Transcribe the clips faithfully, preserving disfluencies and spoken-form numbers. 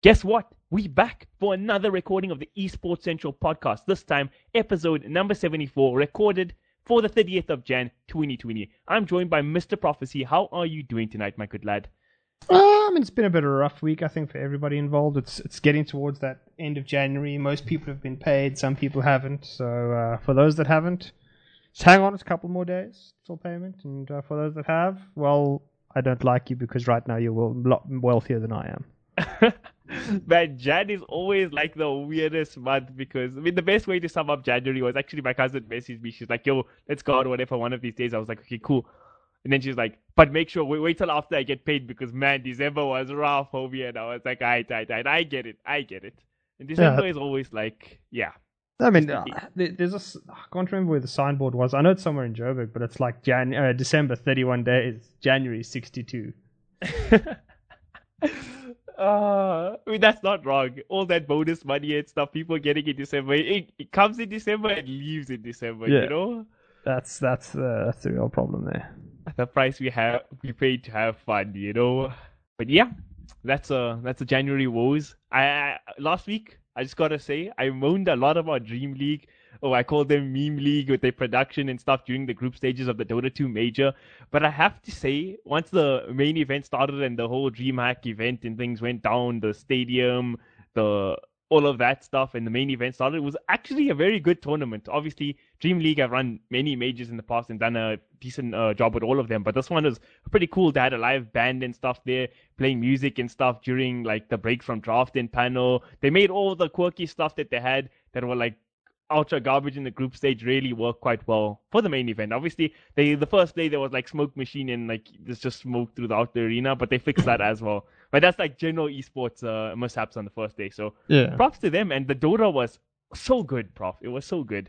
Guess what? We back for another recording of the Esports Central podcast. This time, episode number seventy-four, recorded for the thirtieth of January twenty twenty. I'm joined by Mister Prophecy. How are you doing tonight, my good lad? Um, it's been a bit of a rough week, I think, for everybody involved. It's it's getting towards that end of January. Most people have been paid, some people haven't. So uh, for those that haven't, just hang on, it's a couple more days till payment. And uh, for those that have, well, I don't like you because right now you're a lot wealthier than I am. Man, Jan is always like the weirdest month because, I mean, the best way to sum up January was actually my cousin messaged me. She's like, yo, let's go out or whatever one of these days. I was like, okay, cool. And then she's like, but make sure, wait, wait till after I get paid because, man, December was rough over here. And I was like, alright, alright, alright, I get it, I get it. And December yeah. is always like, yeah. I mean, uh, there's a, I can't remember where the signboard was. I know it's somewhere in Joburg, but it's like Jan, uh, December thirty-one days, January sixty-two. Uh, I mean, that's not wrong. All that bonus money and stuff people getting in December, it, it comes in December and leaves in December, yeah. you know? That's that's uh, that's the real problem there. The price we have we paid to have fun, you know? But yeah, that's a, that's a January woes. I, I Last week, I just gotta say, I moaned a lot about Dream League. Oh, I called them Meme League with their production and stuff during the group stages of the Dota two Major. But I have to say, once the main event started and the whole DreamHack event and things went down, the stadium, the all of that stuff, and the main event started, it was actually a very good tournament. Obviously, Dream League, I've run many majors in the past and done a decent uh, job with all of them. But this one was pretty cool. They had a live band and stuff there, playing music and stuff during like the break from draft and panel. They made all the quirky stuff that they had that were like ultra garbage in the group stage really worked quite well for the main event. Obviously, they the first day there was like smoke machine and like there's just smoke throughout the arena, but they fixed that as well. But that's like general esports uh, mishaps on the first day. So yeah, props to them. And the Dota was so good, Prof. It was so good.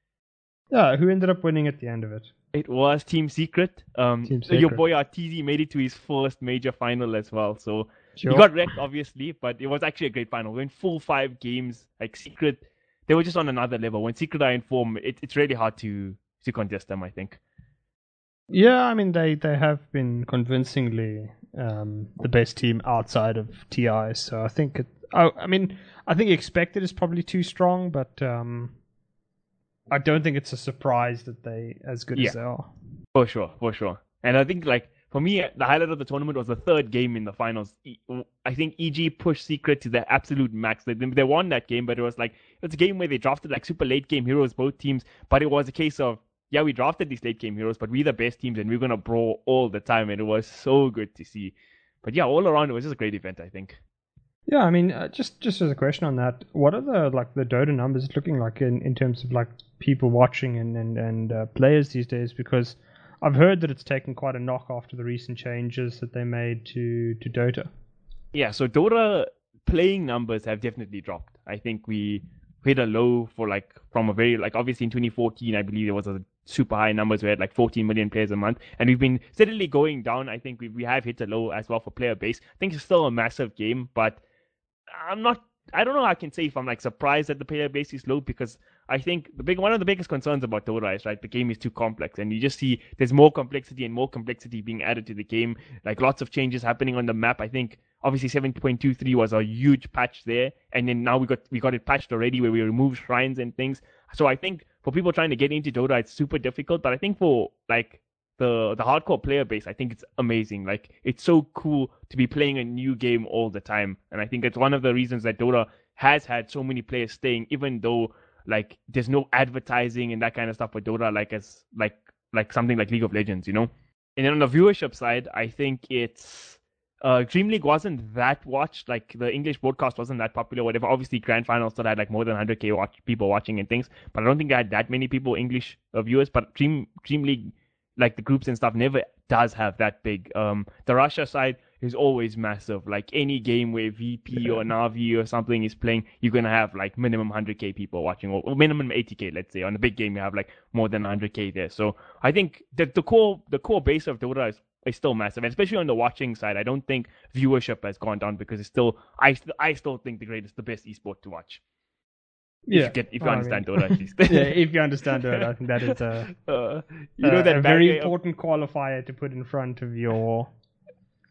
Yeah, who ended up winning at the end of it? It was Team Secret. Um, Team Secret. Your boy Arteezy made it to his first major final as well. So sure. He got wrecked, obviously, but it was actually a great final. We went full five games. Like Secret, they were just on another level. When Secret are in form, it, it's really hard to, to contest them, I think. Yeah, I mean, they, they have been convincingly um, the best team outside of T I. So I think, it, I, I mean, I think expected is probably too strong, but um, I don't think it's a surprise that they as good yeah, as they are. For sure, for sure. And I think, like, for me, the highlight of the tournament was the third game in the finals. I think E G pushed Secret to their absolute max. They, they won that game, but it was like, it's a game where they drafted like super late game heroes, both teams. But it was a case of, yeah, we drafted these late game heroes, but we're the best teams and we're going to brawl all the time. And it was so good to see. But yeah, all around, it was just a great event, I think. Yeah, I mean, uh, just just as a question on that, what are the like the Dota numbers looking like in, in terms of like people watching and and, and uh, players these days? Because I've heard that it's taken quite a knock after the recent changes that they made to, to Dota. Yeah, so Dota playing numbers have definitely dropped. I think we hit a low for like from a very like obviously in twenty fourteen, I believe there was a super high numbers. We had like fourteen million players a month, and we've been steadily going down. I think we we have hit a low as well for player base. I think it's still a massive game, but I'm not. I don't know how I can say if I'm like surprised that the player base is low, because I think the big one of the biggest concerns about Dota is, right, the game is too complex, and you just see there's more complexity and more complexity being added to the game. Like lots of changes happening on the map. I think obviously seven point two three was a huge patch there, and then now we got we got it patched already where we removed shrines and things. So I think for people trying to get into Dota, it's super difficult. But I think for like the the hardcore player base, I think it's amazing. Like it's so cool to be playing a new game all the time, and I think it's one of the reasons that Dota has had so many players staying, even though like there's no advertising and that kind of stuff for Dota, like as like like something like League of Legends, you know. And then on the viewership side, I think it's uh, Dream League wasn't that watched. Like the English broadcast wasn't that popular. Whatever. Obviously, Grand Finals still had like more than one hundred k watch, people watching and things, but I don't think I had that many people English uh, viewers. But Dream Dream League, like the groups and stuff, never does have that big. Um, the Russia side is always massive. Like any game where V P or Navi or something is playing, you're gonna have like minimum one hundred k people watching, or, or minimum eighty k. Let's say on a big game, you have like more than one hundred k there. So I think that the core the core base of Dota is, is still massive, and especially on the watching side. I don't think viewership has gone down because it's still I st- I still think the greatest, the best esport to watch. Yeah, if you, get, if you I understand mean, Dota at least. yeah, if you understand Dota, I think that is a, uh, you know uh, that a very barrier- important qualifier to put in front of your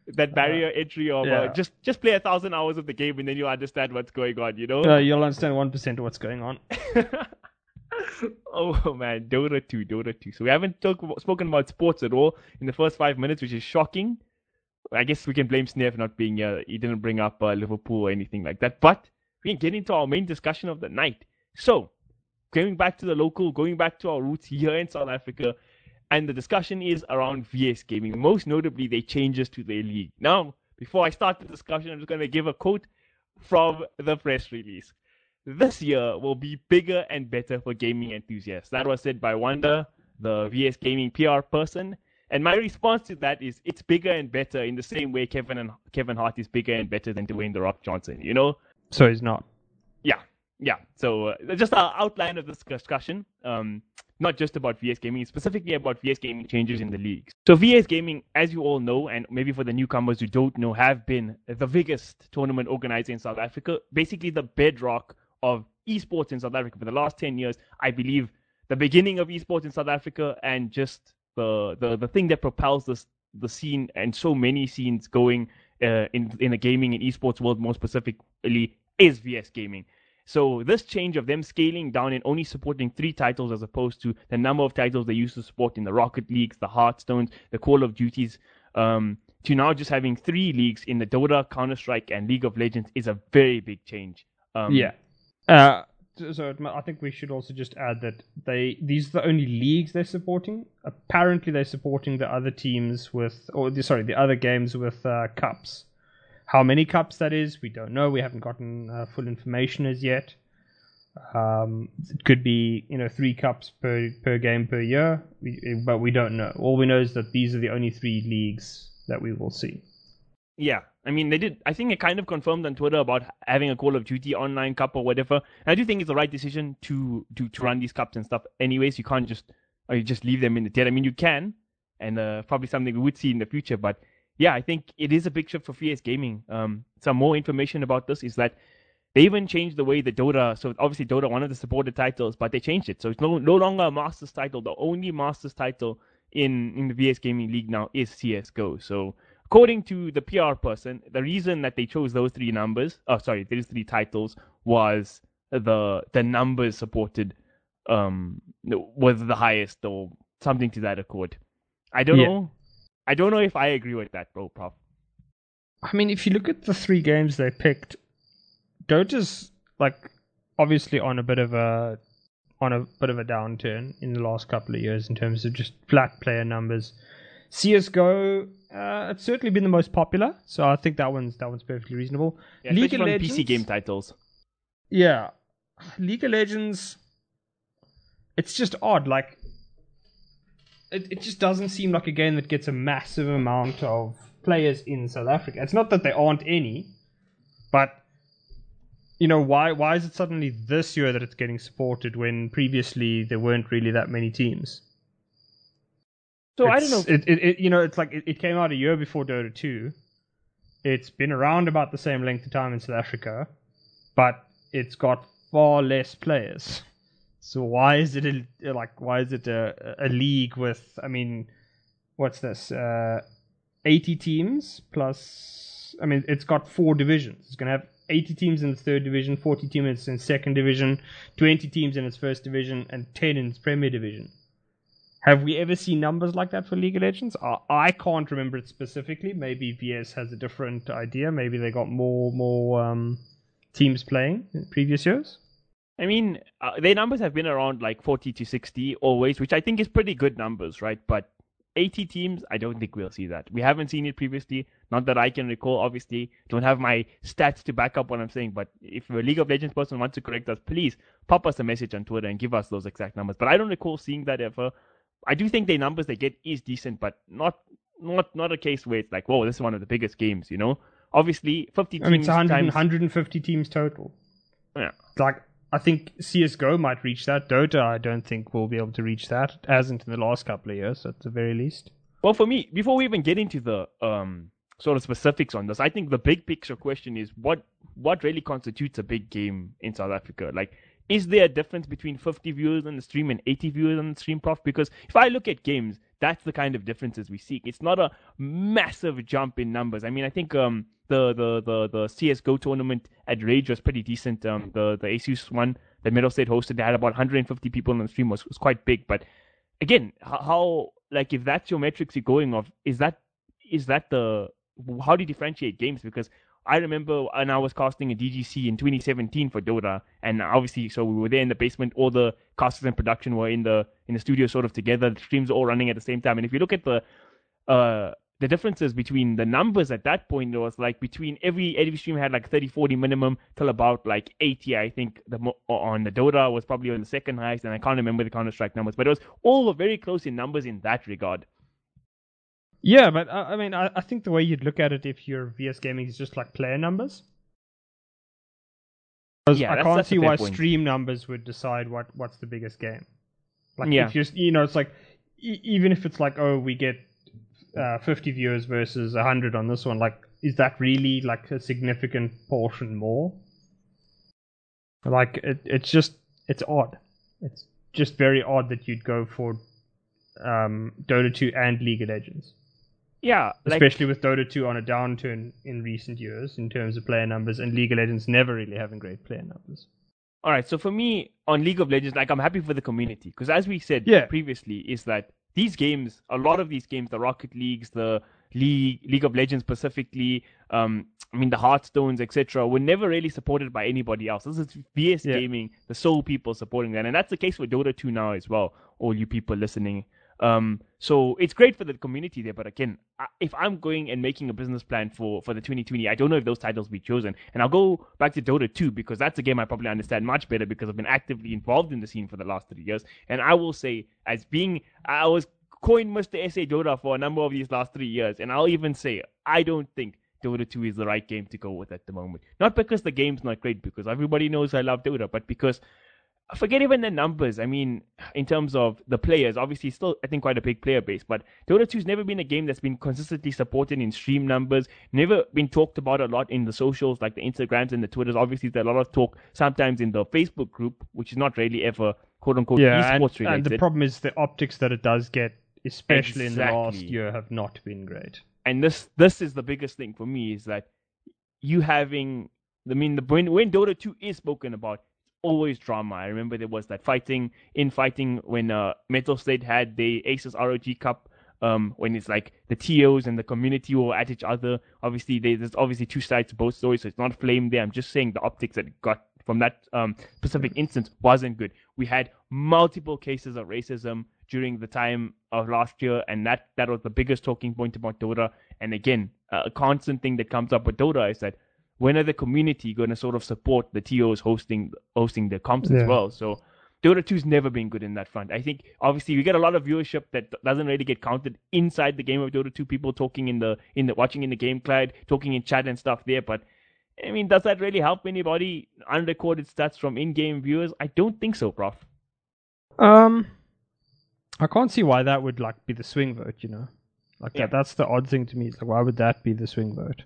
that barrier uh, entry of yeah. uh, just just play a thousand hours of the game and then you understand what's going on. You know, uh, you'll understand one percent of what's going on. Oh man, Dota two, Dota two. So we haven't talk, spoken about sports at all in the first five minutes, which is shocking. I guess we can blame Snare for not being here. He didn't bring up uh, Liverpool or anything like that. But we can get into our main discussion of the night. So, going back to the local, going back to our roots here in South Africa, and the discussion is around V S Gaming. Most notably, they changes to their league. Now, before I start the discussion, I'm just going to give a quote from the press release. This year will be bigger and better for gaming enthusiasts. That was said by Wanda, the V S Gaming P R person. And my response to that is, it's bigger and better in the same way Kevin and Kevin Hart is bigger and better than Dwayne The Rock Johnson, you know? So he's not. Yeah, yeah. So uh, just our outline of this discussion, um, not just about V S Gaming, specifically about V S Gaming changes in the leagues. So V S Gaming, as you all know, and maybe for the newcomers who don't know, have been the biggest tournament organizer in South Africa, basically the bedrock of esports in South Africa for the last ten years. I believe the beginning of esports in South Africa, and just the the, the thing that propels this the scene and so many scenes going uh, in in the gaming and esports world more specifically is V S Gaming. So this change of them scaling down and only supporting three titles as opposed to the number of titles they used to support in the Rocket Leagues, the Hearthstones, the Call of Duties, um, to now just having three leagues in the Dota, Counter-Strike, and League of Legends is a very big change. Um, yeah. Uh, so I think we should also just add that they these are the only leagues they're supporting. Apparently, they're supporting the other teams with, or the, sorry, the other games with uh, cups. How many cups that is, we don't know. We haven't gotten uh, full information as yet. Um, it could be, you know, three cups per per game per year, we, but we don't know. All we know is that these are the only three leagues that we will see. Yeah, I mean, they did. I think they kind of confirmed on Twitter about having a Call of Duty online cup or whatever. And I do think it's the right decision to to, to run these cups and stuff. Anyways, you can't just or you just leave them in the dead. I mean, you can, and uh, probably something we would see in the future. But yeah, I think it is a big shift for V S Gaming. Um, some more information about this is that they even changed the way the Dota. So obviously Dota, one of the supported titles, but they changed it. So it's no no longer a Masters title. The only Masters title in in the V S Gaming League now is C S G O. So according to the P R person, the reason that they chose those three numbers, oh sorry, these three titles, was the the numbers supported um was the highest or something to that accord. I don't yeah. know. I don't know if I agree with that, bro, Prof. I mean, if you look at the three games they picked, Dota's like obviously on a bit of a on a bit of a downturn in the last couple of years in terms of just flat player numbers. C S G O, uh, it's certainly been the most popular, so I think that one's that one's perfectly reasonable. Yeah, League of Legends, P C game titles. Yeah, League of Legends. It's just odd. Like, it it just doesn't seem like a game that gets a massive amount of players in South Africa. It's not that there aren't any, but you know, why why is it suddenly this year that it's getting supported when previously there weren't really that many teams? So it's, I don't know. It, it, it you know, it's like it, it came out a year before Dota two. It's been around about the same length of time in South Africa, but it's got far less players. So why is it a, like why is it a, a league with? I mean, what's this? Uh, eighty teams plus. I mean, it's got four divisions. It's gonna have eighty teams in the third division, forty teams in second division, twenty teams in its first division, and ten in its Premier Division. Have we ever seen numbers like that for League of Legends? I, I can't remember it specifically. Maybe V S has a different idea. Maybe they got more more um, teams playing in previous years. I mean, uh, their numbers have been around like forty to sixty always, which I think is pretty good numbers, right? But eighty teams, I don't think we'll see that. We haven't seen it previously. Not that I can recall, obviously. Don't have my stats to back up what I'm saying. But if a League of Legends person wants to correct us, please pop us a message on Twitter and give us those exact numbers. But I don't recall seeing that ever. I do think the numbers they get is decent, but not not not a case where it's like, whoa, this is one of the biggest games, you know? Obviously, fifty teams. I mean, it's one hundred, times... one hundred fifty teams total. Yeah. Like, I think C S G O might reach that. Dota, I don't think will be able to reach that. It hasn't in the last couple of years, at the very least. Well, for me, before we even get into the um sort of specifics on this, I think the big picture question is what what really constitutes a big game in South Africa? Like, is there a difference between fifty viewers on the stream and eighty viewers on the stream, Prof? Because if I look at games, that's the kind of differences we seek. It's not a massive jump in numbers. I mean, I think um, the, the, the, the C S G O tournament at Rage was pretty decent. Um, the, the ASUS one that Middle State hosted, they had about one hundred fifty people on the stream, was, was quite big. But again, how, like, if that's your metrics you're going off, is that is that the, how do you differentiate games? Because I remember when I was casting a D G C in twenty seventeen for Dota, and obviously, so we were there in the basement. All the casters and production were in the in the studio, sort of together. The streams were all running at the same time. And if you look at the uh, the differences between the numbers at that point, it was like between every every stream had like thirty, forty minimum till about like eighty. I think the on the Dota was probably on the second highest, and I can't remember the Counter Strike numbers, but it was all very close in numbers in that regard. Yeah, but uh, I mean, I, I think the way you'd look at it if you're V S Gaming is just like player numbers. Because Yeah, I that's- can't that's a see fair why point. stream numbers would decide what, what's the biggest game. Like, Yeah. if you're, you know, it's like, e- even if it's like, oh, we get uh, fifty viewers versus one hundred on this one, like, is that really like a significant portion more? Like, it, it's just, it's odd. It's just very odd that you'd go for um, Dota two and League of Legends. Yeah, like, Especially with Dota two on a downturn in recent years in terms of player numbers, and League of Legends never really having great player numbers. all right. So for me, on League of Legends, like I'm happy for the community because, as we said Yeah. previously, is that these games, a lot of these games, the Rocket Leagues, the League League of Legends specifically, um, I mean the Hearthstones, et cetera, were never really supported by anybody else. This is V S Yeah. Gaming, the sole people supporting that, and that's the case for Dota two now as well. All you people listening. Um, so it's great for the community there, but again, I- if I'm going and making a business plan for, for the twenty twenty, I don't know if those titles will be chosen. And I'll go back to Dota two because that's a game I probably understand much better because I've been actively involved in the scene for the last three years. And I will say, as being, I was coined Mister S A Dota for a number of these last three years, and I'll even say, I don't think Dota two is the right game to go with at the moment. Not because the game's not great, because everybody knows I love Dota, but because forget even the numbers. I mean, in terms of the players, obviously still, I think, quite a big player base. But Dota two's never been a game that's been consistently supported in stream numbers, never been talked about a lot in the socials, like the Instagrams and the Twitters. Obviously, there's a lot of talk sometimes in the Facebook group, which is not really ever, quote-unquote, Yeah, and, esports related. and the problem is the optics that it does get, especially in the last Exactly. year, have not been great. And this this is the biggest thing for me, is that you having, I mean, the, when, when Dota two is spoken about, always drama. I remember there was that fighting in fighting when uh, Metal State had the Aces R O G Cup, um, when it's like the T Os and the community were at each other. Obviously, they, there's obviously two sides to both stories, so it's not flame there. I'm just saying the optics that it got from that um, specific instance wasn't good. We had multiple cases of racism during the time of last year, and that, that was the biggest talking point about Dota. And again, uh, a constant thing that comes up with Dota is that when are the community going to sort of support the T Os hosting hosting the comps Yeah. as well? So Dota two's never been good in that front. I think obviously we get a lot of viewership that doesn't really get counted inside the game of Dota two. People talking in the in the watching in the game cloud, talking in chat and stuff there. But I mean, does that really help anybody? Unrecorded stats from in-game viewers? I don't think so, Prof. Um, I can't see why that would like be the swing vote. You know, like Yeah. that. That's the odd thing to me. It's like, why would that be the swing vote?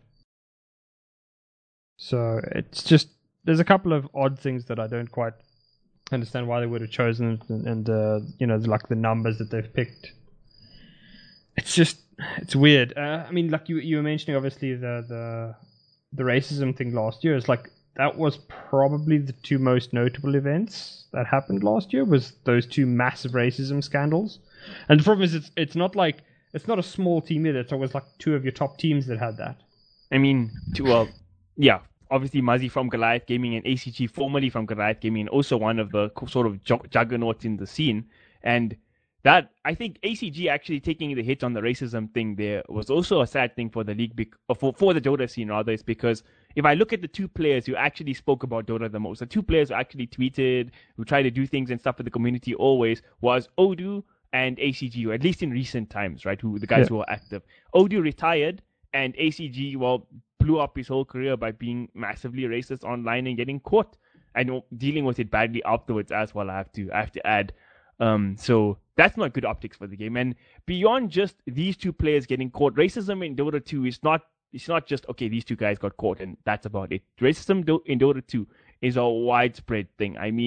So it's just there's a couple of odd things that I don't quite understand why they would have chosen it, and, and uh, you know, like the numbers that they've picked. It's just it's weird. Uh, I mean, like you you were mentioning, obviously the the the racism thing last year. It's like that was probably the two most notable events that happened last year. Was those two massive racism scandals? And the problem is, it's it's not like it's not a small team either. It's always like two of your top teams that had that. I mean, to, well, yeah, obviously Muzzy from Goliath Gaming and A C G, formerly from Goliath Gaming, and also one of the co- sort of ju- juggernauts in the scene. And that, I think A C G actually taking the hit on the racism thing there was also a sad thing for the league, bec- or for, for the Dota scene rather, is because if I look at the two players who actually spoke about Dota the most, the two players who actually tweeted, who tried to do things and stuff for the community always, was Odoo and A C G, or at least in recent times, right, who the guys Yeah. who were active. Odoo retired, and A C G, well, blew up his whole career by being massively racist online and getting caught and dealing with it badly afterwards as well. I have to, I have to add. Um, so that's not good optics for the game. And beyond just these two players getting caught, racism in Dota two is not. It's not just okay. These two guys got caught and that's about it. Racism do- in Dota two is a widespread thing. I mean,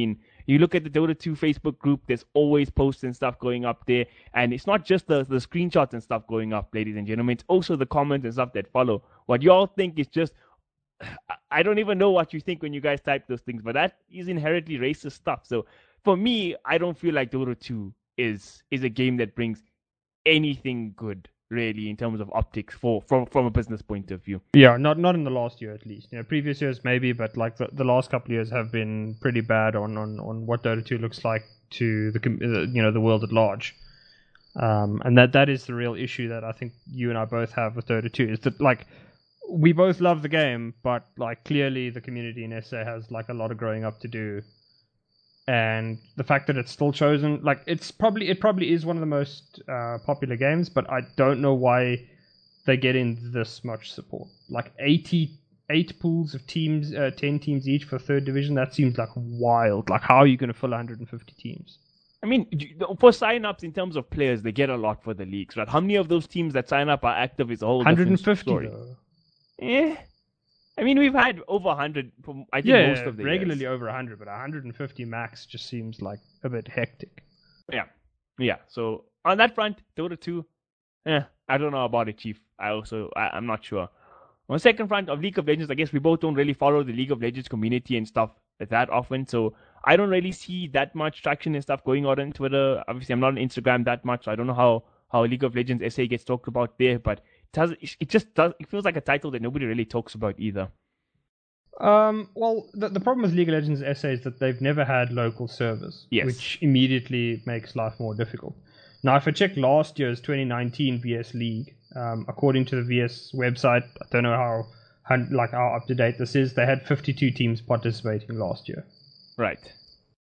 You look at the Dota two Facebook group, there's always posts and stuff going up there. And it's not just the, the screenshots and stuff going up, ladies and gentlemen. It's also the comments and stuff that follow. What y'all think is just, I don't even know what you think when you guys type those things, but that is inherently racist stuff. So for me, I don't feel like Dota two is is a game that brings anything good, really, in terms of optics for from from a business point of view. Yeah, not not in the last year at least. You know, previous years maybe, but like the, the last couple of years have been pretty bad on, on, on what Dota two looks like to the you know the world at large. Um, and that that is the real issue that I think you and I both have with Dota two, is that like we both love the game, but like clearly the community in S A has like a lot of growing up to do. And the fact that it's still chosen, like it's probably it probably is one of the most uh, popular games, but I don't know why they're getting this much support. Like eighty-eight pools of teams, uh, ten teams each for third division. That seems like wild. Like, how are you going to fill one hundred fifty teams? I mean, for sign-ups in terms of players, they get a lot for the leagues, right? How many of those teams that sign up are active is a whole one hundred fifty different story. Though. Eh. I mean, we've had over one hundred, from, I think, yeah, most of the regularly years. over one hundred, but one hundred fifty max just seems like a bit hectic. Yeah, yeah. So on that front, Dota two, eh, I don't know about it, Chief. I also, I, I'm not sure. On the second front of League of Legends, I guess we both don't really follow the League of Legends community and stuff that often, so I don't really see that much traction and stuff going on on Twitter. Obviously, I'm not on Instagram that much, so I don't know how, how League of Legends S A gets talked about there, but it, has, it just does, it feels like a title that nobody really talks about either. Um, well, the, the problem with League of Legends S A is that they've never had local servers, yes. which immediately makes life more difficult. Now, if I check last year's twenty nineteen V S League, um, according to the V S website, I don't know how, how like how up to date this is. They had fifty-two teams participating last year. Right.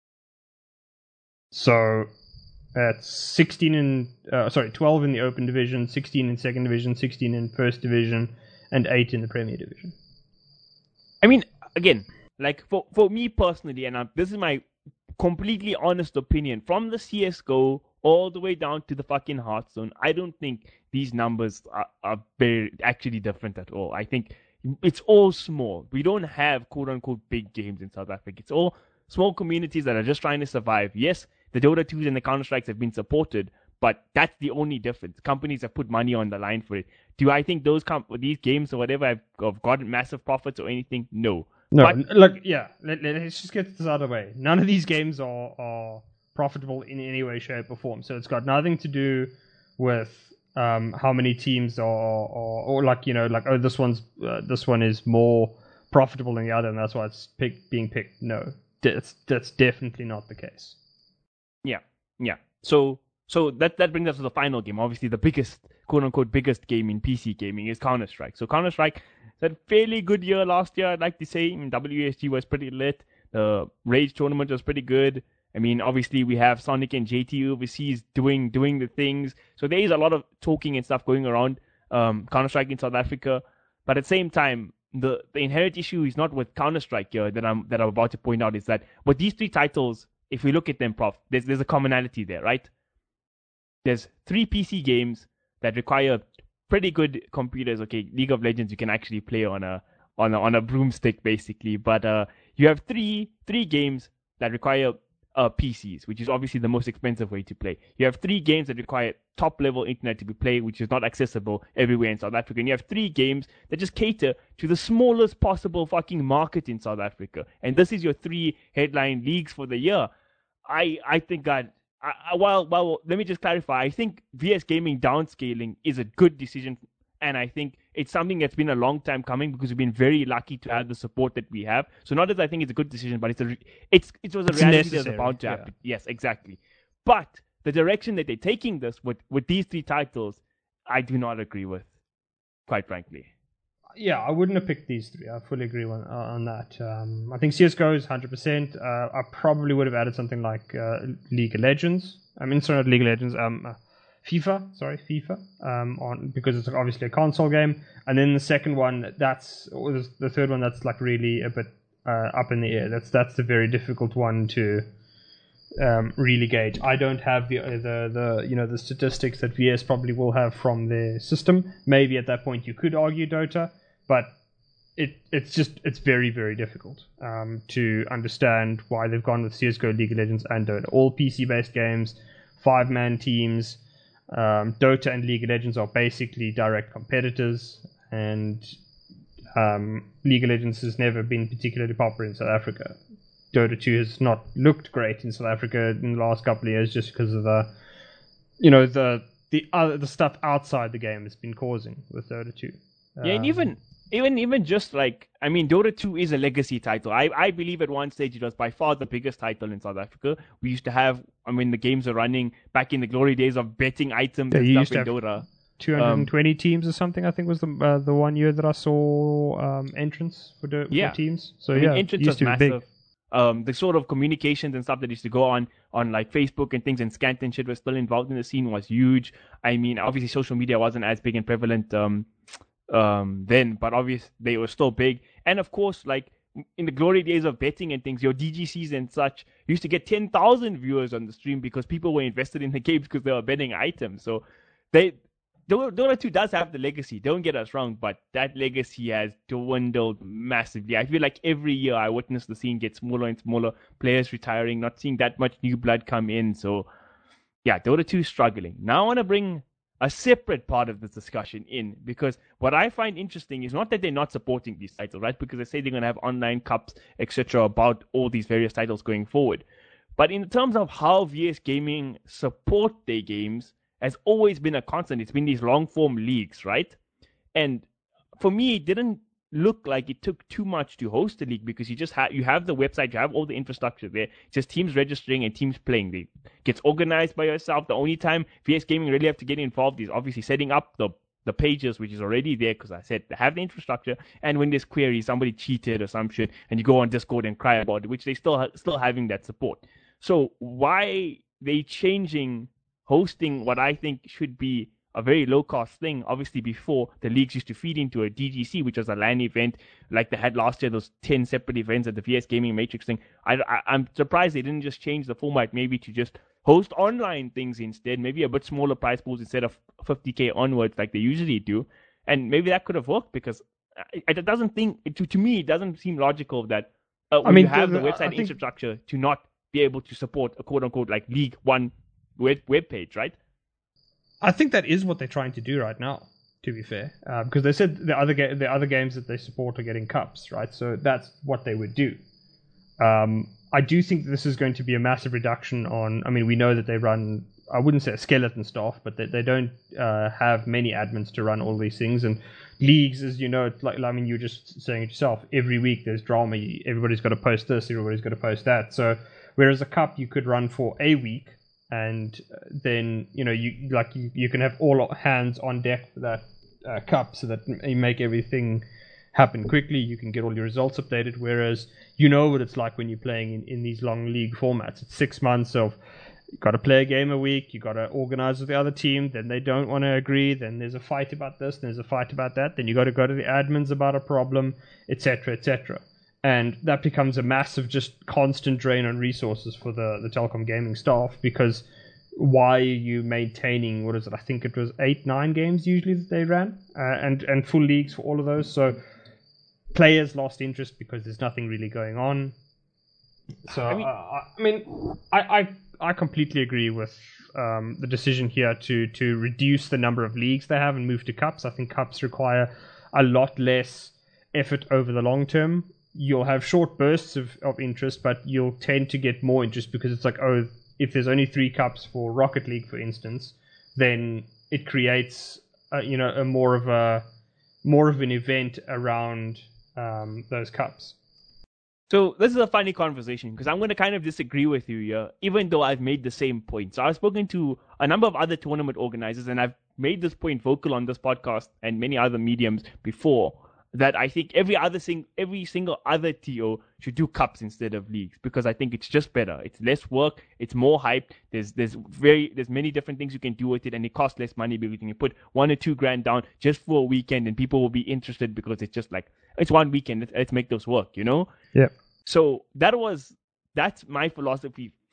So that's sixteen in uh, sorry, twelve in the Open Division, sixteen in Second Division, sixteen in First Division, and eight in the Premier Division. I mean, again, like for, for me personally, and I'm, this is my completely honest opinion, from the C S G O all the way down to the fucking Hearthstone, I don't think these numbers are, are very actually different at all. I think it's all small. We don't have quote-unquote big games in South Africa. It's all small communities that are just trying to survive. Yes, the Dota twos and the Counter-Strikes have been supported, but that's the only difference. Companies have put money on the line for it. Do I think those com- these games or whatever have, have gotten massive profits or anything? No. No, but, look, yeah, let, let's just get this out of the way. None of these games are, are profitable in any way, shape, or form. So it's got nothing to do with um, how many teams are, or, or like, you know, like, oh, this one's uh, this one is more profitable than the other, and that's why it's pick, being picked. No, that's that's definitely not the case. Yeah, yeah. So so that that brings us to the final game. Obviously, the biggest, quote unquote, biggest game in P C gaming is Counter Strike. So Counter Strike had a fairly good year last year, I'd like to say. I mean, W S G was pretty lit. The Rage tournament was pretty good. I mean, obviously we have Sonic and J T overseas doing doing the things. So there is a lot of talking and stuff going around um, Counter-Strike in South Africa. But at the same time, the, the inherent issue is not with Counter-Strike here that I'm that I'm about to point out, is that with these three titles, if we look at them, Prof, there's there's a commonality there, right? There's three P C games that require pretty good computers. Okay, League of Legends you can actually play on a on a, on a broomstick basically, but uh, you have three three games that require uh, P Cs, which is obviously the most expensive way to play. You have three games that require top-level internet to be played, which is not accessible everywhere in South Africa. And you have three games that just cater to the smallest possible fucking market in South Africa. And this is your three headline leagues for the year. I I think that, I, I, well, well, let me just clarify. I think V S Gaming downscaling is a good decision, and I think it's something that's been a long time coming because we've been very lucky to have the support that we have. So not that I think it's a good decision, but it's a it's it was a it's reality that was necessary, about to yeah. happen. Yes, exactly. But the direction that they're taking this with with these three titles, I do not agree with, quite frankly. Yeah, I wouldn't have picked these three. I fully agree on, uh, on that. Um, I think C S G O is one hundred percent. Uh, I probably would have added something like uh, League of Legends. I mean, sorry, not League of Legends. Um, uh, FIFA, sorry, FIFA, um, on because it's obviously a console game. And then the second one, that's or the third one, that's like really a bit uh, up in the air. That's that's the very difficult one to um, really gauge. I don't have the the the you know the statistics that V S probably will have from their system. Maybe at that point you could argue Dota, but it it's just it's very very difficult um, to understand why they've gone with C S G O, League of Legends, and Dota. All P C based games, five man teams. Um, Dota and League of Legends are basically direct competitors, and um, League of Legends has never been particularly popular in South Africa. Dota two has not looked great in South Africa in the last couple of years just because of the, you know, the the other the stuff outside the game has been causing with Dota two. Yeah, and even even even just like I mean, Dota two is a legacy title. I I believe at one stage it was by far the biggest title in South Africa. We used to have, I mean, the games are running back in the glory days of betting items Yeah, and you stuff used in to Dota. two hundred twenty um, teams or something, I think was the uh, the one year that I saw um, entrance for, the, yeah. for teams. So I mean, yeah, entrance was massive. Um, the sort of communications and stuff that used to go on on like Facebook and things, and Scant and shit was still involved in the scene was huge. I mean, obviously social media wasn't as big and prevalent um, um, then, but obviously they were still big. And of course, like in the glory days of betting and things, your D G Cs and such used to get ten thousand viewers on the stream because people were invested in the games because they were betting items. So they Dota two does have the legacy, don't get us wrong, but that legacy has dwindled massively. I feel like every year I witness the scene get smaller and smaller, players retiring, not seeing that much new blood come in. So, yeah, Dota two is struggling. Now I want to bring a separate part of this discussion in, because what I find interesting is not that they're not supporting these titles, right? Because they say they're going to have online cups, et cetera, about all these various titles going forward. But in terms of how V S Gaming support their games, has always been a constant. It's been these long-form leagues, right? And for me, it didn't look like it took too much to host a league because you just have you have the website, you have all the infrastructure there. It's just teams registering and teams playing. It gets organized by yourself. The only time V S Gaming really have to get involved is obviously setting up the the pages, which is already there because I said they have the infrastructure. And when there's queries, somebody cheated or some shit, and you go on Discord and cry about it, which they still ha- still having that support. So why they changing hosting what I think should be a very low-cost thing? Obviously, before, the leagues used to feed into a D G C, which was a LAN event, like they had last year, those ten separate events at the V S Gaming Matrix thing. I, I, I'm surprised they didn't just change the format, maybe to just host online things instead, maybe a bit smaller price pools instead of fifty K onwards like they usually do. And maybe that could have worked, because it, it doesn't think, to, to me, it doesn't seem logical that uh, when I mean, you have the, the website think... infrastructure to not be able to support a quote-unquote like League One web web page, right? I think that is what they're trying to do right now, to be fair, uh, because they said the other ga- the other games that they support are getting cups, right? So that's what they would do. Um, I do think this is going to be a massive reduction on. I mean, we know that they run. I wouldn't say a skeleton staff, but they, they don't uh, have many admins to run all these things. And leagues, as you know, it's like I mean, you're just saying it yourself. Every week there's drama. Everybody's got to post this. Everybody's got to post that. So whereas a cup you could run for a week. And then, you know, you like you, you can have all hands on deck for that uh, cup so that you make everything happen quickly. You can get all your results updated. Whereas you know what it's like when you're playing in, in these long league formats. It's six months of you got to play a game a week. You got to organize with the other team. Then they don't want to agree. Then there's a fight about this. Then there's a fight about that. Then you got to go to the admins about a problem, et cetera, et cetera. And that becomes a massive, just constant drain on resources for the, the Telkom gaming staff, because why are you maintaining, what is it, I think it was eight, nine games usually that they ran, uh, and, and full leagues for all of those. So players lost interest because there's nothing really going on. So, I mean, uh, I, mean I, I, I completely agree with um, the decision here to, to reduce the number of leagues they have and move to cups. I think cups require a lot less effort over the long term. You'll have short bursts of, of interest, but you'll tend to get more interest because it's like, oh, if there's only three cups for Rocket League, for instance, then it creates, a, you know, a more of a more of an event around um, those cups. So this is a funny conversation because I'm going to kind of disagree with you here, even though I've made the same point. So I've spoken to a number of other tournament organizers, and I've made this point vocal on this podcast and many other mediums before, that I think every other sing, every single other T O should do cups instead of leagues, because I think it's just better. It's less work. It's more hype. There's there's very there's many different things you can do with it, and it costs less money because you can put one or two grand down just for a weekend, and people will be interested because it's just like it's one weekend. Let's, let's make those work, you know. Yeah. So that was that's my philosophy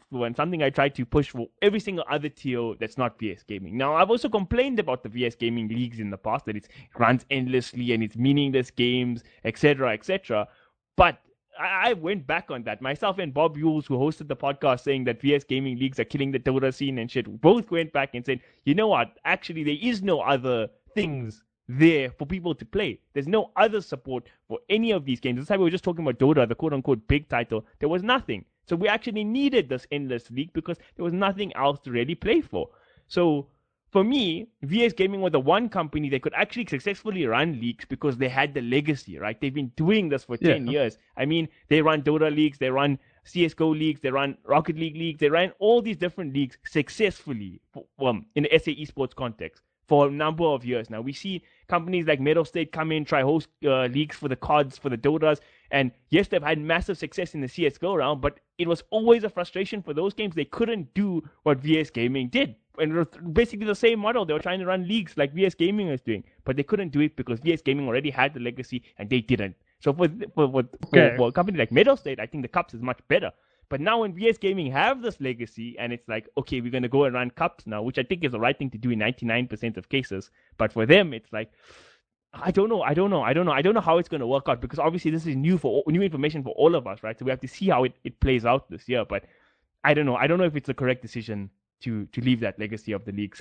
for and something I try to push for every single other T O that's not V S Gaming. Now, I've also complained about the V S Gaming leagues in the past, that it's, it runs endlessly and it's meaningless games, et cetera, et cetera. But I, I went back on that. Myself and Bob Yules, who hosted the podcast, saying that V S Gaming leagues are killing the Dota scene and shit, both went back and said, you know what? Actually, there is no other things there for people to play. There's no other support for any of these games. This time we were just talking about Dota, the quote-unquote big title. There was nothing. So we actually needed this endless league because there was nothing else to really play for. So for me, V S Gaming was the one company that could actually successfully run leagues because they had the legacy, right? They've been doing this for ten yeah. years. I mean, they run Dota leagues, they run C S G O leagues, they run Rocket League leagues, they ran all these different leagues successfully for, um, in the S A esports context for a number of years now. We see companies like Metal State come in, try host uh, leagues for the C O Ds, for the Dotas, and yes, they've had massive success in the C S G O round, but it was always a frustration for those games. They couldn't do what V S Gaming did. And it was basically the same model. They were trying to run leagues like V S Gaming was doing, but they couldn't do it because V S Gaming already had the legacy and they didn't. So for for, for, Okay. for, for a company like Metal State, I think the Cups is much better. But now when V S Gaming have this legacy and it's like, okay, we're going to go and run Cups now, which I think is the right thing to do in ninety-nine percent of cases. But for them, it's like, I don't know, I don't know, I don't know. I don't know how it's going to work out because obviously this is new for new information for all of us, right? So we have to see how it, it plays out this year. But I don't know. I don't know if it's the correct decision to to leave that legacy of the leagues.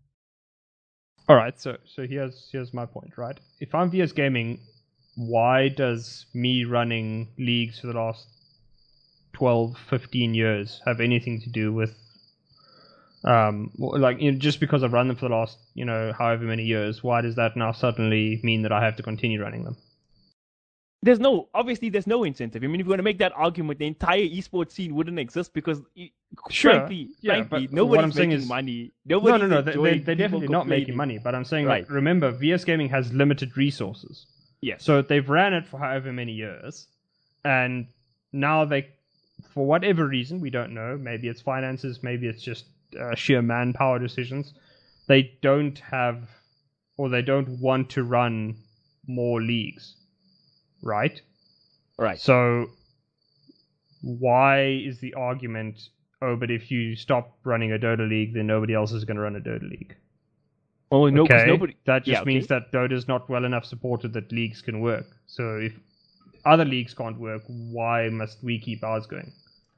All right, so so here's here's my point, right? If I'm V S Gaming, why does me running leagues for the last twelve, fifteen years have anything to do with um like, you know, just because I've run them for the last, you know, however many years, why does that now suddenly mean that I have to continue running them? There's no, obviously there's no incentive. I mean, if you're going to make that argument, the entire esports scene wouldn't exist because, Sure, frankly, yeah, frankly but nobody's what I'm saying making is- money. No, Nobody's no, no, they, enjoying they, they're people definitely not making complaining. money, but I'm saying, Right. like, remember, V S Gaming has limited resources. Yes. So they've ran it for however many years, and now they, for whatever reason, we don't know, maybe it's finances, maybe it's just uh, sheer manpower decisions, they don't have, or they don't want to run more leagues, right? Right. So why is the argument, oh, but if you stop running a Dota league, then nobody else is going to run a Dota league? Oh, no, because Okay, nobody. that just yeah, means okay. that Dota's not well enough supported that leagues can work. So if other leagues can't work, why must we keep ours going?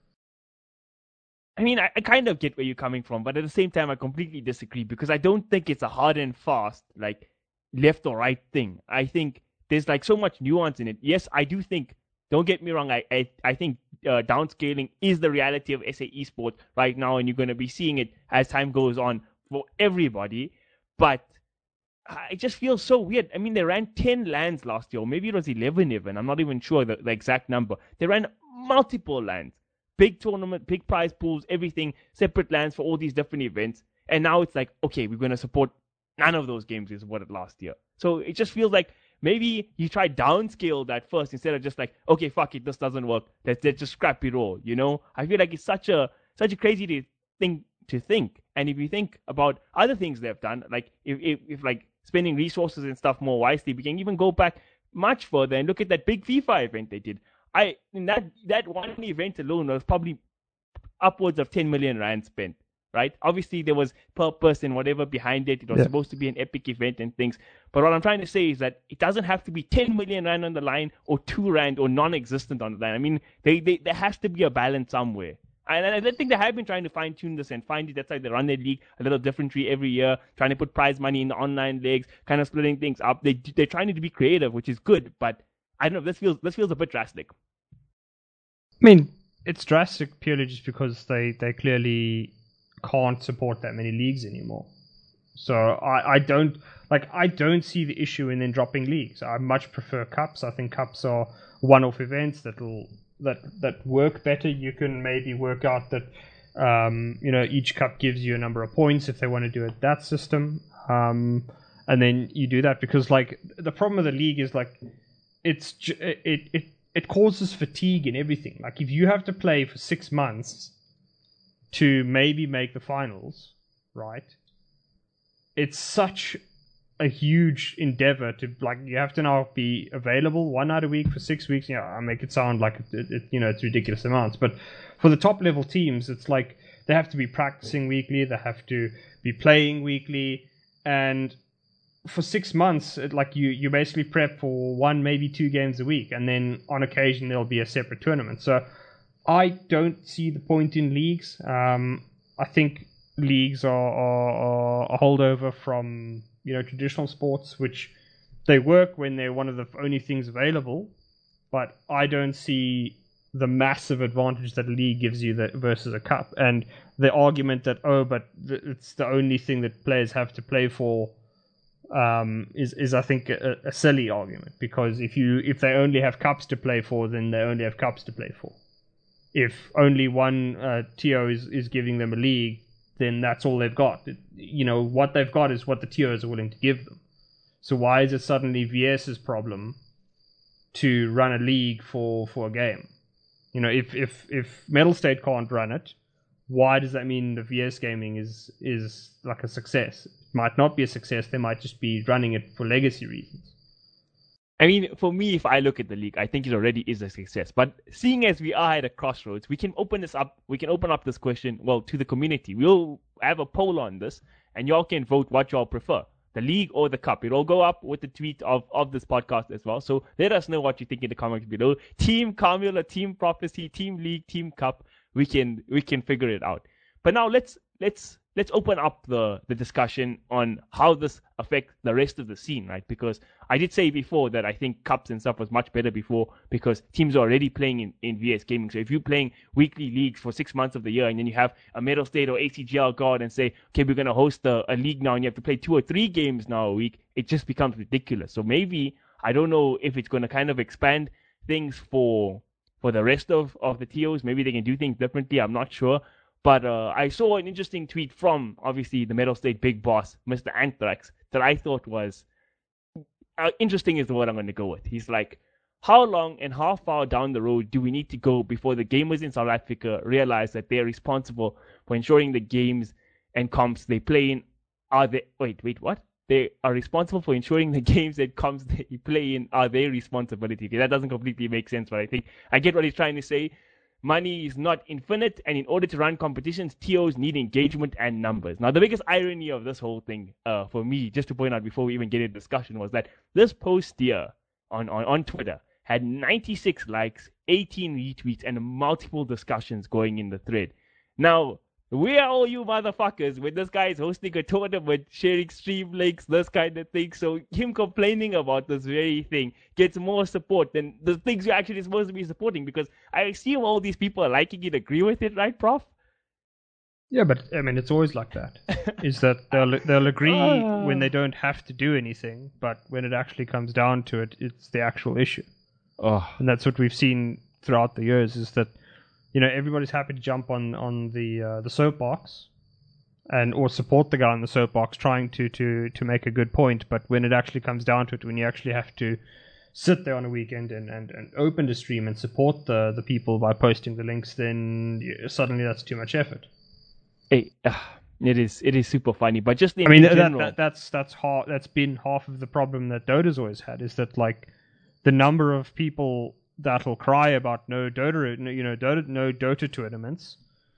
I mean, I, I kind of get where you're coming from, but at the same time, I completely disagree because I don't think it's a hard and fast, like, left or right thing. I think there's, like, so much nuance in it. Yes, I do think, don't get me wrong, I I, I think uh, downscaling is the reality of S A esports right now, and you're going to be seeing it as time goes on for everybody. But it just feels so weird. I mean, they ran ten LANs last year, or maybe it was eleven even. I'm not even sure the, the exact number. They ran multiple LANs. Big tournament, big prize pools, everything, separate LANs for all these different events. And now it's like, okay, we're going to support none of those games we supported last year. So it just feels like maybe you try downscale that first instead of just like, okay, fuck it, this doesn't work. Let's, let's just scrap it all, you know? I feel like it's such a such a crazy thing to think. And if you think about other things they've done, like if, if, if like spending resources and stuff more wisely, we can even go back much further and look at that big FIFA event they did. I in that that one event alone was probably upwards of ten million rand spent, right? Obviously there was purpose and whatever behind it. It was Yeah. supposed to be an epic event and things. But what I'm trying to say is that it doesn't have to be ten million rand on the line or two rand or non-existent on the line. I mean, they, they there has to be a balance somewhere. And I think they have been trying to fine tune this and find it. That's why they run their league a little differently every year, trying to put prize money in the online leagues, kind of splitting things up. They they're trying to be creative, which is good. But I don't know. This feels this feels a bit drastic. I mean, it's drastic purely just because they, they clearly can't support that many leagues anymore. So I, I don't like I don't see the issue in then dropping leagues. I much prefer cups. I think cups are one-off events that'll that that work better. You can maybe work out that um, you know each cup gives you a number of points if they want to do it that system, um, and then you do that because like the problem with the league is like it's ju- it it it causes fatigue and everything. Like if you have to play for six months to maybe make the finals, right? It's such a huge endeavor to like you have to now be available one night a week for six weeks. Yeah, I make it sound like it, it, you know it's ridiculous amounts, but for the top level teams, it's like they have to be practicing weekly, they have to be playing weekly, and for six months, it, like you you basically prep for one maybe two games a week, and then on occasion there'll be a separate tournament. So I don't see the point in leagues. Um, I think leagues are, are, are a holdover from you know traditional sports, which they work when they're one of the only things available, but I don't see the massive advantage that a league gives you that versus a cup. And the argument that oh but th- it's the only thing that players have to play for um, is is I think a, a silly argument, because if you if they only have cups to play for, then they only have cups to play for. If only one uh, T O is, is giving them a league, then that's all they've got. You know, what they've got is what the T Os are willing to give them. So why is it suddenly VS's problem to run a league for, for a game? You know, if, if, if Metal State can't run it, why does that mean the V S gaming is is like a success? It might not be a success. They might just be running it for legacy reasons. I mean, for me, if I look at the league, I think it already is a success. But seeing as we are at a crossroads, we can open this up. We can open up this question, well, to the community. We'll have a poll on this, and y'all can vote what y'all prefer, the league or the cup. It'll go up with the tweet of, of this podcast as well. So let us know what you think in the comments below. Team Carmula, Team Prophecy, Team League, Team Cup. We can we can figure it out. But now let's let's let's open up the, the discussion on how this affects the rest of the scene, right? Because I did say before that I think cups and stuff was much better before because teams are already playing in, in V S gaming. So if you're playing weekly leagues for six months of the year and then you have a Metal State or A C G L guard and say, okay, we're going to host a, a league now and you have to play two or three games now a week, it just becomes ridiculous. So maybe, I don't know if it's going to kind of expand things for for the rest of, of the T Os. Maybe they can do things differently. I'm not sure. But uh, I saw an interesting tweet from, obviously, the Metal State big boss, Mister Anthrax, that I thought was uh, interesting is the word I'm going to go with. He's like, how long and how far down the road do we need to go before the gamers in South Africa realize that they're responsible for ensuring the games and comps they play in are they... Wait, wait, what? They are responsible for ensuring the games and comps they play in are their responsibility. Okay, that doesn't completely make sense, but I think I get what he's trying to say. Money is not infinite, and in order to run competitions, T Os need engagement and numbers. Now, the biggest irony of this whole thing, uh, for me, just to point out before we even get into discussion, was that this post here on, on, on Twitter had ninety-six likes, eighteen retweets, and multiple discussions going in the thread. Now, where are all you motherfuckers when this guy is hosting a tournament, sharing stream links, this kind of thing? So him complaining about this very thing gets more support than the things you're actually supposed to be supporting, because I assume all these people are liking it, agree with it, right, Prof? Yeah, but I mean, it's always like that. Is that they'll they'll agree uh... when they don't have to do anything, but when it actually comes down to it, it's the actual issue. Oh. And that's what we've seen throughout the years, is that you know, everybody's happy to jump on on the uh, the soapbox, and or support the guy on the soapbox trying to, to, to make a good point. But when it actually comes down to it, when you actually have to sit there on a weekend and, and, and open the stream and support the, the people by posting the links, then you, suddenly that's too much effort. Hey, uh, it is it is super funny, but just in, I mean in that, general, that that's that's ha- that's been half of the problem that Dota's always had, is that like the number of people that'll cry about no Dota, you know, Dota, no Dota tournaments.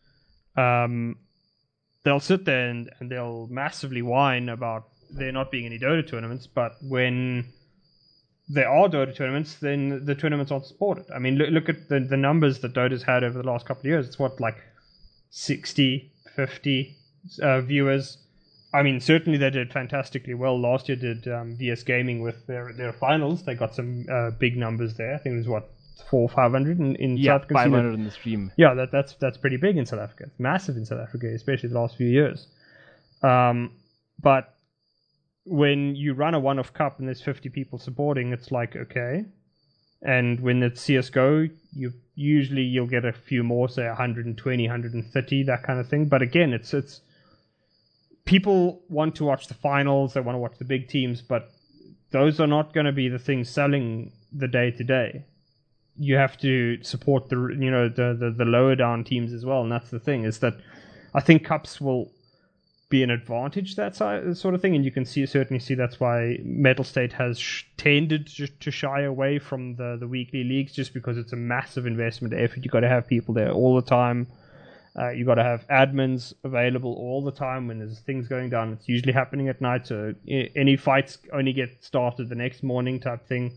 Um, they'll sit there and, and they'll massively whine about there not being any Dota tournaments, but when there are Dota tournaments, then the tournaments aren't supported. I mean, look, look at the, the numbers that Dota's had over the last couple of years. It's what, like sixty, fifty uh, viewers. I mean, certainly they did fantastically well. Last year did um, V S Gaming with their, their finals. They got some uh, big numbers there. I think it was, what, four, five hundred in, in yeah, South Africa. five hundred in the stream. Yeah, that, that's that's pretty big in South Africa. It's massive in South Africa, especially the last few years. Um, but when you run a one-off cup and there's fifty people supporting, it's like, okay. And when it's C S G O, you usually you'll get a few more, say one hundred twenty, one hundred thirty, that kind of thing. But again, it's it's people want to watch the finals, they want to watch the big teams, but those are not going to be the things selling the day to day. You have to support the you know the, the the lower down teams as well, and that's the thing, is that I think cups will be an advantage, that sort of thing, and you can see certainly see that's why Metal State has sh- tended to, to shy away from the, the weekly leagues, just because it's a massive investment effort. You got to have people there all the time. Uh, you got to have admins available all the time when there's things going down. It's usually happening at night, so I- any fights only get started the next morning type thing.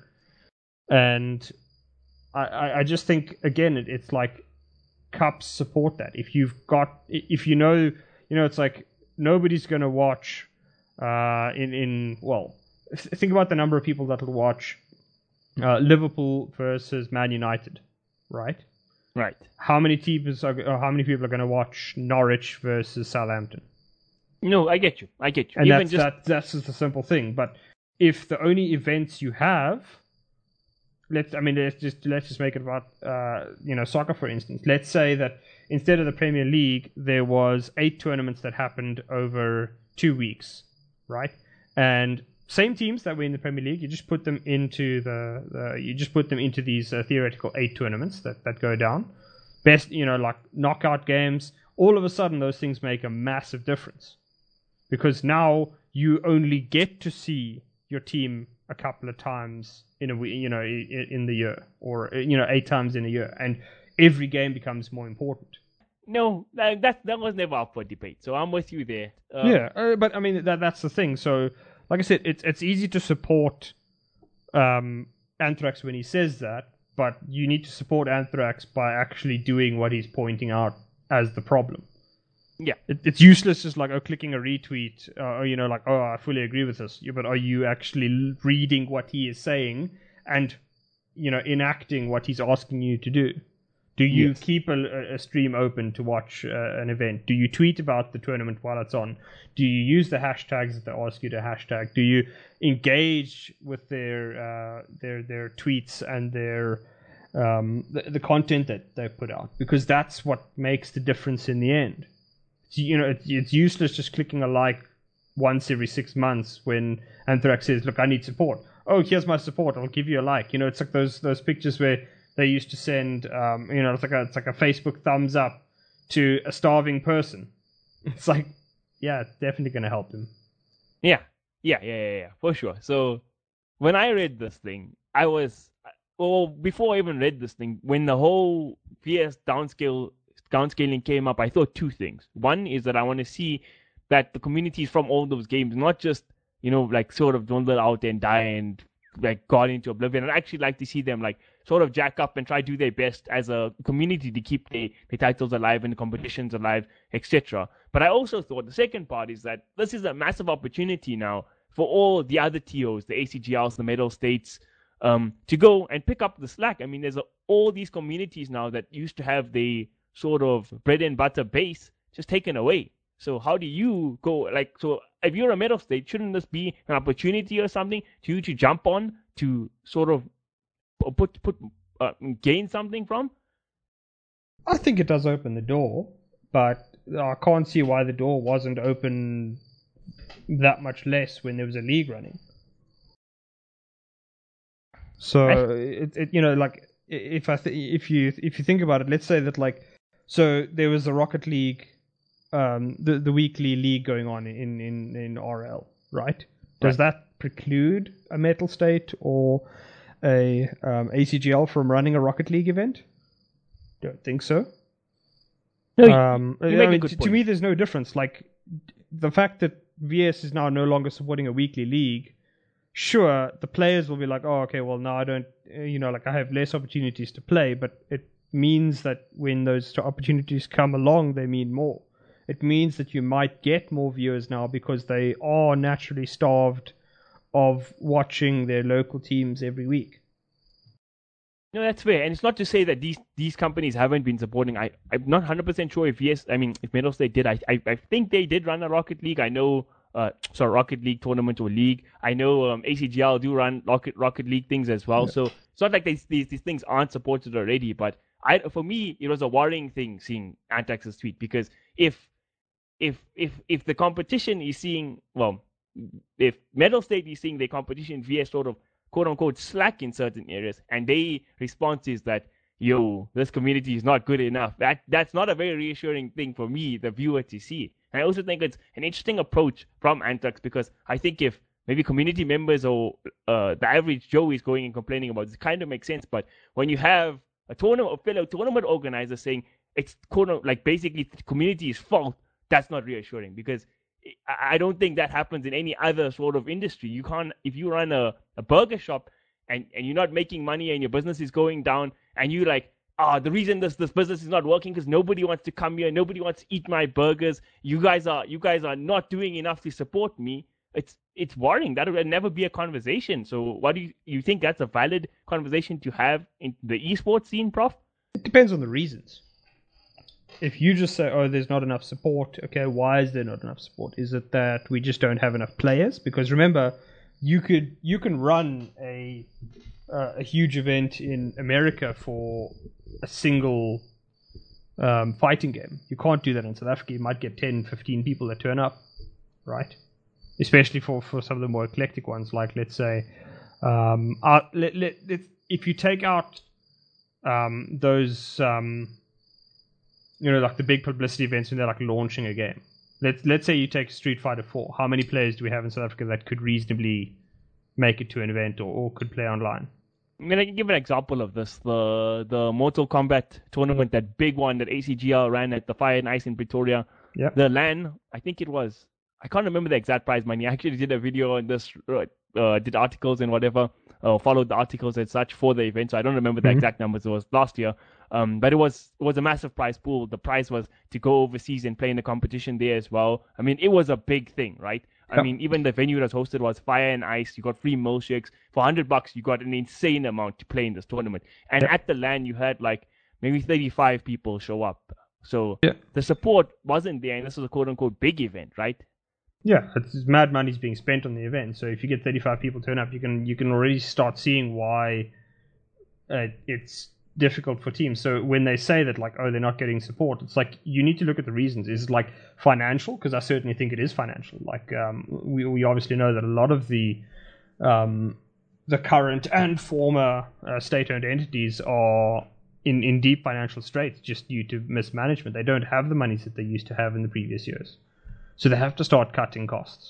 And I, I, I just think again, it, it's like cups support that. If you've got, if you know, you know, it's like. Nobody's going to watch uh, in, in, well, think about the number of people that will watch uh, Liverpool versus Man United, right? Right. How many teams are, or how many people are going to watch Norwich versus Southampton? No, I get you. I get you. And Even that's, just... that, that's just a simple thing. But if the only events you have, let's, I mean, let's just, let's just make it about, uh, you know, soccer, for instance. Let's say that instead of the Premier League, there was eight tournaments that happened over two weeks, right? And same teams that were in the Premier League, you just put them into the, the you just put them into these uh, theoretical eight tournaments that, that go down. Best, you know, like knockout games. All of a sudden, those things make a massive difference because now you only get to see your team a couple of times in a you know in, in the year, or you know eight times in a year, and every game becomes more important. No, that that, that was never up for debate. So I'm with you there. Um, yeah, uh, but I mean that that's the thing. So, like I said, it's it's easy to support um, Anthrax when he says that, but you need to support Anthrax by actually doing what he's pointing out as the problem. Yeah, it, it's useless just like oh clicking a retweet, uh, or you know like oh I fully agree with this. Yeah, but are you actually reading what he is saying and you know enacting what he's asking you to do? Do you yes. keep a, a stream open to watch uh, an event? Do you tweet about the tournament while it's on? Do you use the hashtags that they ask you to hashtag? Do you engage with their uh, their their tweets and their um, the, the content that they put out? Because that's what makes the difference in the end. So, you know, it, it's useless just clicking a like once every six months when Anthrax says, "Look, I need support." Oh, here's my support. I'll give you a like. You know, it's like those those pictures where they used to send, um, you know, it's like a it's like a Facebook thumbs up to a starving person. It's like, yeah, it's definitely going to help them. Yeah, yeah, yeah, yeah, yeah, for sure. So when I read this thing, I was, well, before I even read this thing, when the whole V S downscale downscaling came up, I thought two things. One is that I want to see that the communities from all those games, not just, you know, like sort of dwindle out and die and like got into oblivion. I'd actually like to see them like sort of jack up and try to do their best as a community to keep the, the titles alive and the competitions alive, et cetera. But I also thought the second part is that this is a massive opportunity now for all the other T Os, the A C G Ls, the Metal States, um, to go and pick up the slack. I mean, there's a, all these communities now that used to have the sort of bread and butter base just taken away. So how do you go, like, so if you're a Metal State, shouldn't this be an opportunity or something to you to jump on to sort of put put uh, gain something from? I think it does open the door, but I can't see why the door wasn't open that much less when there was a league running. So I... it, it you know like if I th- if you if you think about it, let's say that like so there was a Rocket League, um, the the weekly league going on in in in R L, right? Does right. that preclude a Metal State or a um, A C G L from running a Rocket League event? Don't think so. No, um, you, you make I mean, a good to, point. to me, there's no difference. Like the fact that V S is now no longer supporting a weekly league. Sure, the players will be like, "Oh, okay, well now I don't, you know, like I have less opportunities to play." But it means that when those opportunities come along, they mean more. It means that you might get more viewers now because they are naturally starved of watching their local teams every week. No, that's fair. And it's not to say that these, these companies haven't been supporting. I, I'm not one hundred percent sure if yes, I mean, if Metal State did. I, I, I think they did run a Rocket League. I know, uh, sorry, Rocket League tournament or league. I know um, A C G L do run Rocket, Rocket League things as well. Yeah. So it's not like these, these, these things aren't supported already. But I, for me, it was a worrying thing seeing Antax's tweet because if, if, if, if the competition is seeing, well, if Metal State is seeing their competition via sort of quote unquote slack in certain areas, and their response is that yo, this community is not good enough. That that's not a very reassuring thing for me, the viewer, to see. And I also think it's an interesting approach from Antrax, because I think if maybe community members or uh, the average Joe is going and complaining about this, kind of makes sense. But when you have a tournament, a fellow tournament organizer saying it's like basically the community's fault, that's not reassuring, because I don't think that happens in any other sort of industry. You can't, if you run a, a burger shop and, and you're not making money and your business is going down, and you like, ah, oh, the reason this this business is not working because nobody wants to come here, nobody wants to eat my burgers. You guys are you guys are not doing enough to support me. It's it's worrying. That would never be a conversation. So, what do you you think that's a valid conversation to have in the esports scene, Prof? It depends on the reasons. If you just say, oh, there's not enough support, okay, why is there not enough support? Is it that we just don't have enough players? Because remember, you could you can run a uh, a huge event in America for a single um, fighting game. You can't do that in South Africa. You might get ten, fifteen people that turn up, right? Especially for, for some of the more eclectic ones, like, let's say, um, uh, let, let, let, if you take out um, those... Um, you know, like the big publicity events when they're like launching a game. Let's let's say you take Street Fighter four. How many players do we have in South Africa that could reasonably make it to an event or, or could play online? I mean, I can give an example of this. The the Mortal Kombat tournament, that big one that A C G L ran at the Fire and Ice in Pretoria. Yeah. The LAN, I think it was, I can't remember the exact prize money. I actually did a video on this, uh, did articles and whatever, uh, followed the articles and such for the event, so I don't remember the mm-hmm. exact numbers. It was last year. Um, but it was it was a massive prize pool. The prize was to go overseas and play in the competition there as well. I mean, it was a big thing, right? I yep. mean, even the venue that was hosted was Fire and Ice. You got free milkshakes. For one hundred bucks, you got an insane amount to play in this tournament. And yep. at the LAN, you had like maybe thirty-five people show up. So yep. the support wasn't there, and this was a quote-unquote big event, right? Yeah, it's mad money's being spent on the event. So if you get thirty-five people turn up, you can you can already start seeing why uh, it's difficult for teams. So when they say that, like, oh, they're not getting support, it's like you need to look at the reasons. Is it like financial? Because I certainly think it is financial. Like um, we we obviously know that a lot of the um, the current and former uh, state-owned entities are in, in deep financial straits just due to mismanagement. They don't have the monies that they used to have in the previous years. So they have to start cutting costs.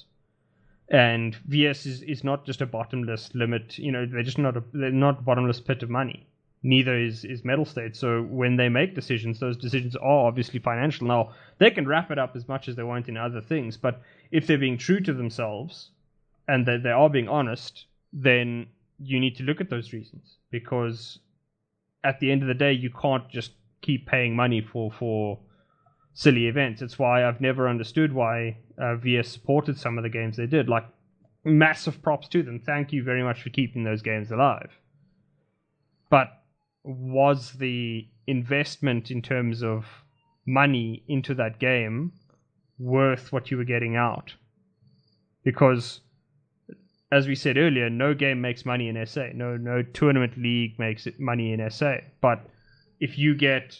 And V S is, is not just a bottomless limit. You know, they're just not a they're not a bottomless pit of money. Neither is, is Metal State. So when they make decisions, those decisions are obviously financial. Now, they can wrap it up as much as they want in other things, but if they're being true to themselves and that they are being honest, then you need to look at those reasons. Because at the end of the day, you can't just keep paying money for, for silly events. It's why I've never understood why uh, V S supported some of the games they did. Like, massive props to them. Thank you very much for keeping those games alive. But was the investment in terms of money into that game worth what you were getting out? Because, as we said earlier, no game makes money in S A. No, no tournament league makes it money in S A. But if you get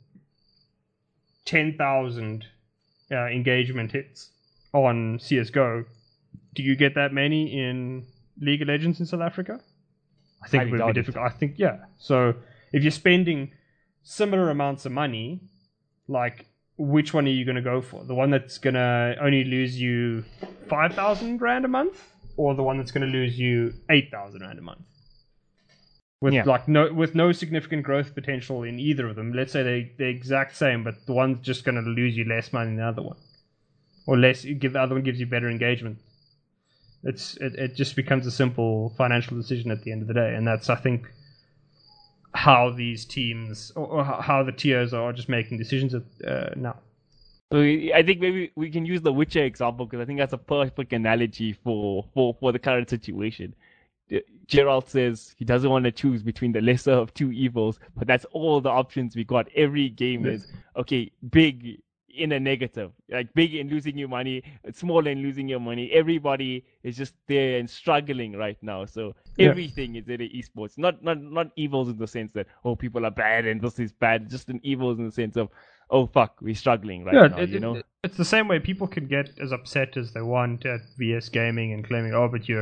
ten thousand uh, engagement hits on C S G O, do you get that many in League of Legends in South Africa? I think it would be difficult. I think, yeah. So if you're spending similar amounts of money, like, which one are you going to go for? The one that's going to only lose you five thousand rand a month, or the one that's going to lose you eight thousand rand a month? With yeah. like no with no significant growth potential in either of them. Let's say they they're exact same, but the one's just going to lose you less money than the other one, or less. Give the other one gives you better engagement. It's it, it just becomes a simple financial decision at the end of the day, and that's, I think, how these teams or, or how the T Os are just making decisions at, uh, now. So I think maybe we can use the Witcher example, because I think that's a perfect analogy for, for, for the current situation. Geralt says he doesn't want to choose between the lesser of two evils, but that's all the options we got. Every game is, okay, big in a negative, like big in losing your money, small in losing your money. Everybody is just there and struggling right now. So everything yeah. is in the esports. Not not not evils in the sense that, oh, people are bad and this is bad. Just an evils in the sense of, oh fuck, we're struggling right yeah, now. It, you know, it, it's the same way people can get as upset as they want at V S Gaming and claiming, oh, but you're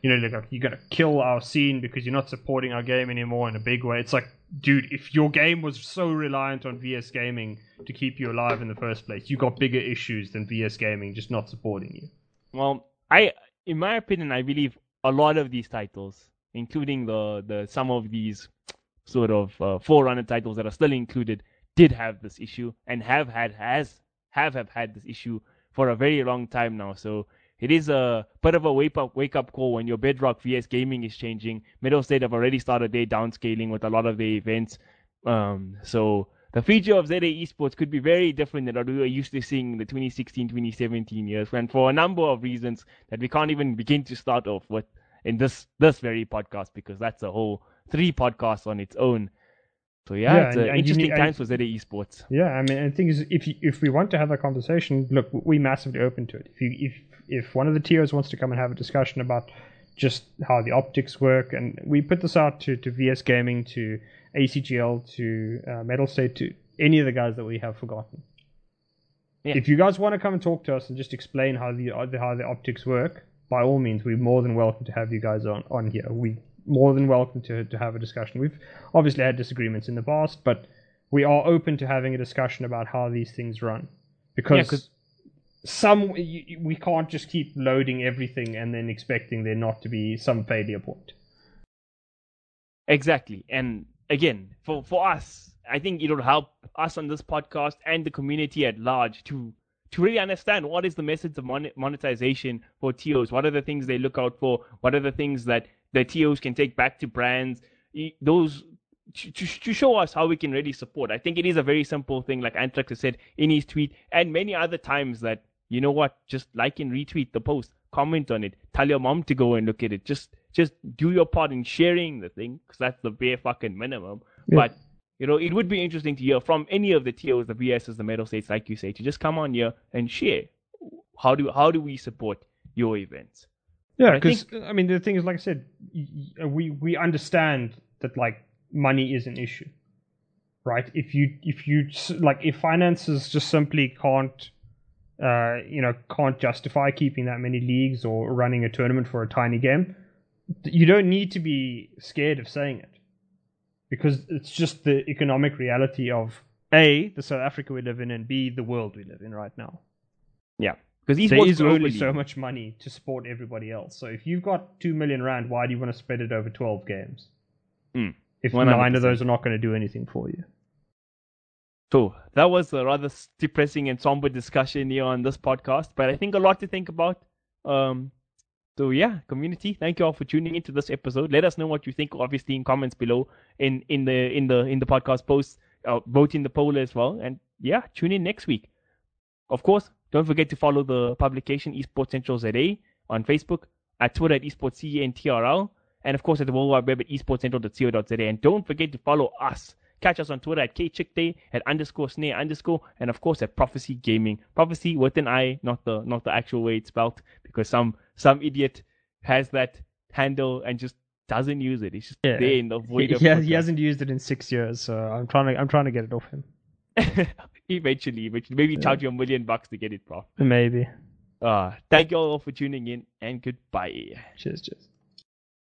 you know, like you're gonna kill our scene because you're not supporting our game anymore in a big way. It's like, dude, if your game was so reliant on V S Gaming to keep you alive in the first place, you got bigger issues than V S Gaming just not supporting you. Well, I, in my opinion, I believe a lot of these titles, including the, the some of these sort of uh, forerunner titles that are still included, did have this issue and have had has have have had this issue for a very long time now. So it is a bit of a wake up wake up call when your Bedrock V S Gaming is changing. Middle State have already started their downscaling with a lot of their events. Um, so the future of Z A Esports could be very different than what we were used to seeing in the twenty sixteen twenty seventeen years, and for a number of reasons that we can't even begin to start off with in this this very podcast, because that's a whole three podcasts on its own. So yeah, yeah it's and, and interesting need, times and, for Z A Esports. Yeah, I mean, and the thing is, if you, if we want to have that conversation, look, we're massively open to it. If you if if one of the T Os wants to come and have a discussion about just how the optics work, and we put this out to, to V S Gaming, to A C G L, to uh, Metal State, to any of the guys that we have forgotten. Yeah. If you guys want to come and talk to us and just explain how the how the optics work, by all means, we're more than welcome to have you guys on, on here. We more than welcome to to have a discussion. We've obviously had disagreements in the past, but we are open to having a discussion about how these things run. Because yeah, some you, we can't just keep loading everything and then expecting there not to be some failure point. Exactly. And again, for, for us, I think it'll help us on this podcast and the community at large to to really understand what is the methods of mon- monetization for T Os. What are the things they look out for? What are the things that the T Os can take back to brands? Those to, to, to show us how we can really support. I think it is a very simple thing, like Antrax has said in his tweet, and many other times that, you know what, just like and retweet the post, comment on it, tell your mom to go and look at it. Just just do your part in sharing the thing, because that's the bare fucking minimum. Yeah. But, you know, it would be interesting to hear from any of the T Os, the V Ss, the Metal States, like you say, to just come on here and share. How do how do we support your events? Yeah, because, I, I mean, the thing is, like I said, we we understand that, like, money is an issue, right? If you, if you, like, if finances just simply can't, uh, you know, can't justify keeping that many leagues or running a tournament for a tiny game, you don't need to be scared of saying it. Because it's just the economic reality of, A, the South Africa we live in, and B, the world we live in right now. Yeah. Because there is only so much money to support everybody else. So if you've got two million rand, why do you want to spread it over twelve games? Mm, if nine of those are not going to do anything for you. So that was a rather depressing and somber discussion here on this podcast, but I think a lot to think about. Um, so yeah, community, thank you all for tuning into this episode. Let us know what you think, obviously, in comments below, in in the in the in the podcast post. Uh, vote in the poll as well, and yeah, tune in next week. Of course, don't forget to follow the publication Esports Central Z A on Facebook, at Twitter at Esports C E N T R L, and of course at the World Wide Web at esportscentral dot co dot z a. And don't forget to follow us. Catch us on Twitter at kchickday, at underscore snare underscore, and of course at Prophecy Gaming. Prophecy with an I, not the not the actual way it's spelled, because some some idiot has that handle and just doesn't use it. It's just yeah. there in the void he, of he, has, he hasn't used it in six years, so I'm trying to I'm trying to get it off him. eventually, eventually, maybe yeah. charge you a million bucks to get it, bro. Maybe. Uh, thank you all for tuning in, and goodbye. Cheers, cheers.